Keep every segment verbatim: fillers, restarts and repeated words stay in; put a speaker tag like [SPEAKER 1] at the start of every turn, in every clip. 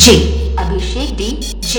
[SPEAKER 1] जे Abhishek D J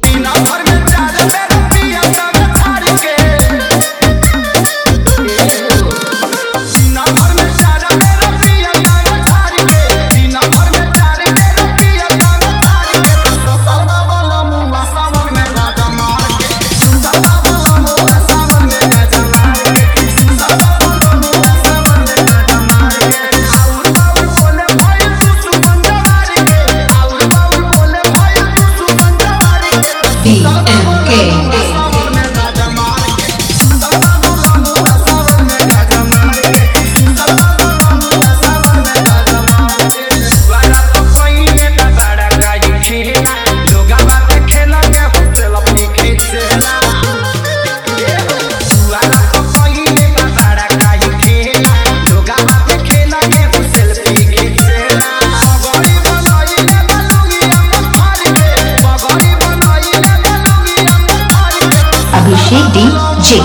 [SPEAKER 1] Abhishek D J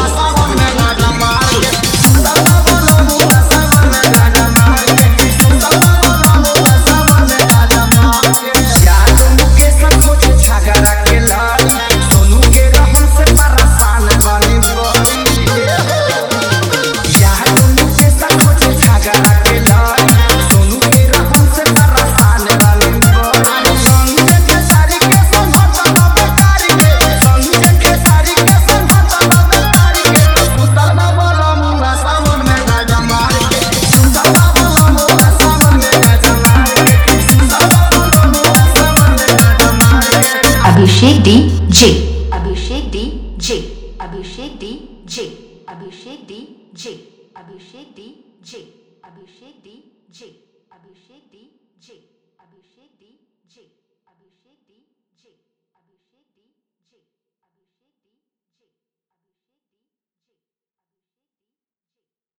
[SPEAKER 1] Abhishek D J Abhishek D J Abhishek D J Abhishek D J Abhishek D J Abhishek D J Abhishek D